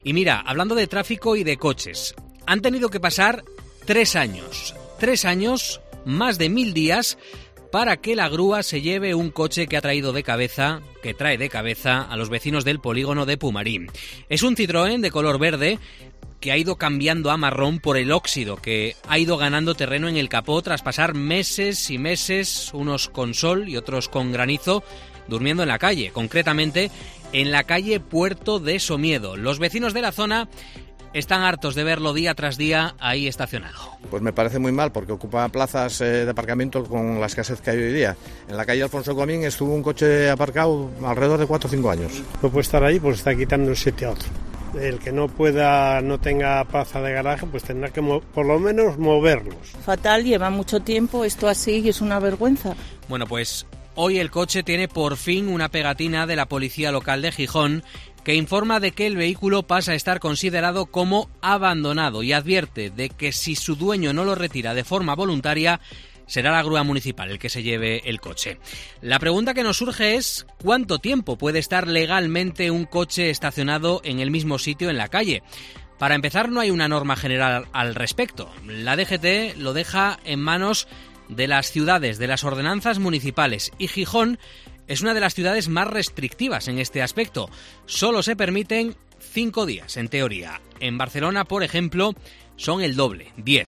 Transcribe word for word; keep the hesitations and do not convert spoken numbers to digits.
Y mira, hablando de tráfico y de coches, han tenido que pasar tres años, tres años, más de mil días, para que la grúa se lleve un coche que ha traído de cabeza, que trae de cabeza a los vecinos del polígono de Pumarín. Es un Citroën de color verde que ha ido cambiando a marrón por el óxido, que ha ido ganando terreno en el capó tras pasar meses y meses, unos con sol y otros con granizo, durmiendo en la calle, concretamente en la calle Puerto de Somiedo. Los vecinos de la zona están hartos de verlo día tras día ahí estacionado. Pues me parece muy mal porque ocupa plazas eh, de aparcamiento con la escasez que hay hoy día. En la calle Alfonso Comín estuvo un coche aparcado alrededor de cuatro o cinco años. No puede estar ahí, pues está quitando el sitio a otro. El que no pueda, no tenga plaza de garaje, pues tendrá que mo- por lo menos moverlos. Fatal, lleva mucho tiempo esto así y es una vergüenza. Bueno, pues hoy el coche tiene por fin una pegatina de la policía local de Gijón que informa de que el vehículo pasa a estar considerado como abandonado y advierte de que si su dueño no lo retira de forma voluntaria, será la grúa municipal el que se lleve el coche. La pregunta que nos surge es ¿cuánto tiempo puede estar legalmente un coche estacionado en el mismo sitio en la calle? Para empezar, no hay una norma general al respecto. La D G T lo deja en manos de las ciudades, de las ordenanzas municipales, y Gijón es una de las ciudades más restrictivas en este aspecto. Solo se permiten cinco días, en teoría. En Barcelona, por ejemplo, son el doble, diez.